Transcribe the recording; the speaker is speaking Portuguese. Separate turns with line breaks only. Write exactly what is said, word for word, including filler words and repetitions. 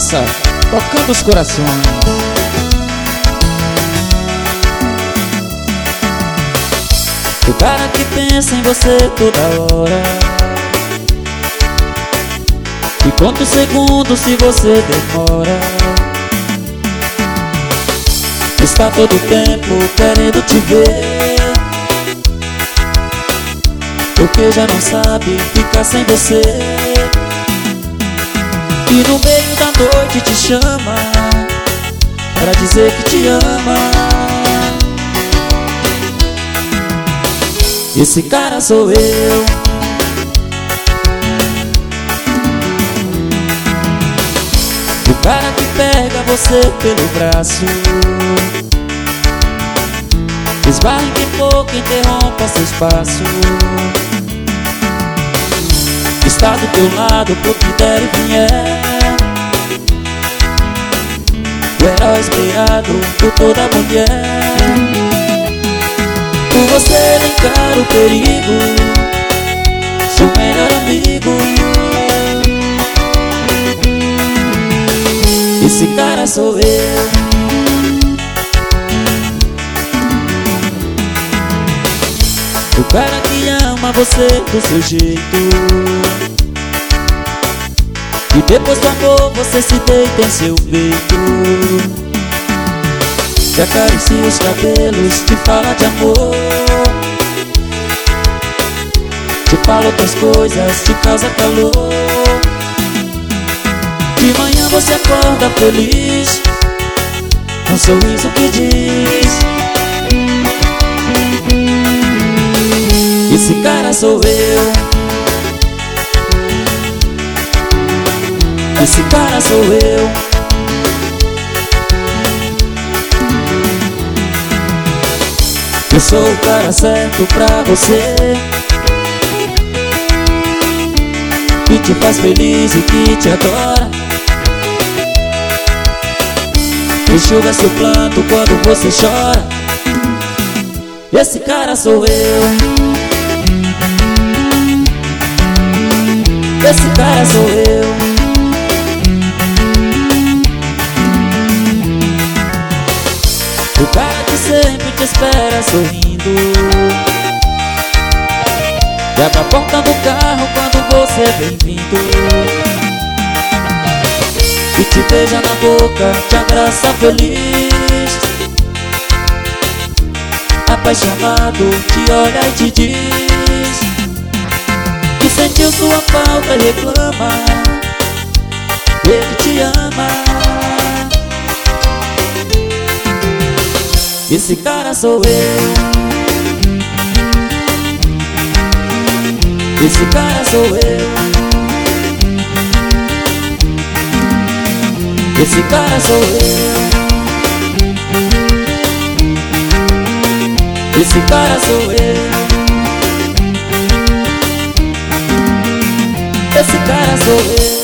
França, tocando os corações.
O cara que pensa em você toda hora, e conta os segundos se você demora. Está todo tempo querendo te ver, porque já não sabe ficar sem você. E no meio da noite te chama pra dizer que te ama. Esse cara sou eu. O cara que pega você pelo braço, esbarra em quem pouco, interrompa seu espaço. Está do teu lado pro que der e vier, o herói esperado por toda mulher. Por você ele encara o perigo, seu melhor amigo. Esse cara sou eu. O cara que ama você do seu jeito, e depois do amor você se deita em seu peito. Te acaricia os cabelos, te fala de amor, te fala outras coisas, te causa calor. De manhã você acorda feliz, um sorriso que diz: esse cara sou eu. Esse cara sou eu. Eu sou o cara certo pra você, que te faz feliz e que te adora. Enxuga seu planto quando você chora. Esse cara sou eu. Esse cara sou eu. O cara que sempre te espera sorrindo, e abre a porta do carro quando você vem vindo, e te beija na boca, te abraça feliz. Apaixonado, te olha e te diz que sentiu sua falta e reclama. Ele te ama. Esse cara sou eu. Esse cara sou eu. Esse cara sou eu. Esse cara sou eu. Esse cara sou eu.